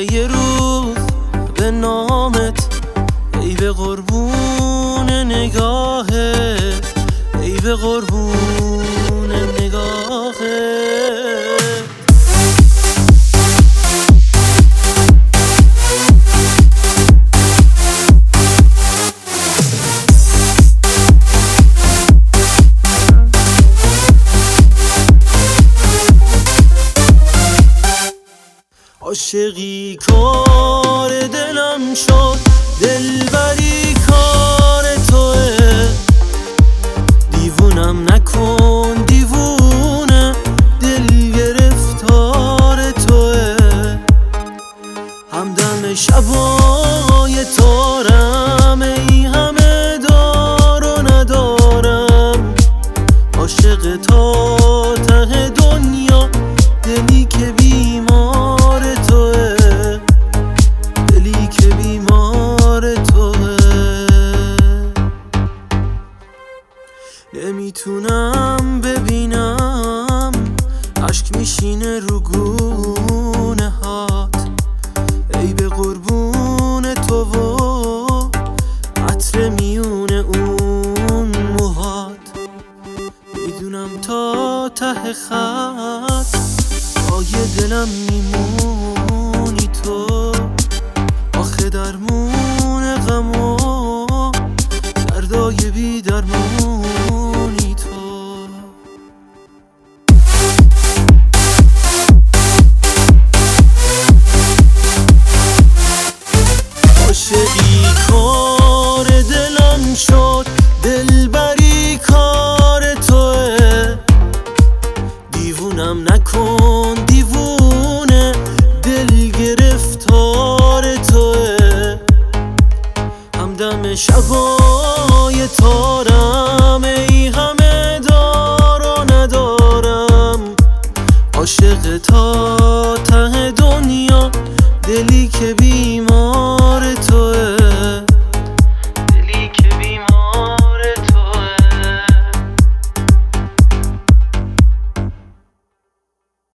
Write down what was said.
یه روز به نامت، ای به قربون نگاهت، ای به قربون نگاهت. عاشقی کار دلم شد، دلبری کار توه، دیوونم نکن دیوونه، دل گرفتار توه. همدم شبای تارم، ای همه دار و ندارم، عاشق تا ته دنیا، دلی که بیمار توه، دلی که بیمار توه. نمیتونم ببینم اشک میشینه رو گونه هات، ای به قربون تو و عطر میونه اون موهات. میدونم تا ته خط پای دلم میمونی تو، آخه درمون غم و دردای بی درمونی تو. عاشقی کار دلم شد، دلبری کار توه، دیوونم نکن دیوونه، دل گرفتار توه. همدم شبای تارم، ای همه دار و ندارم، عاشق تا ته دنیا، دلی که بیمار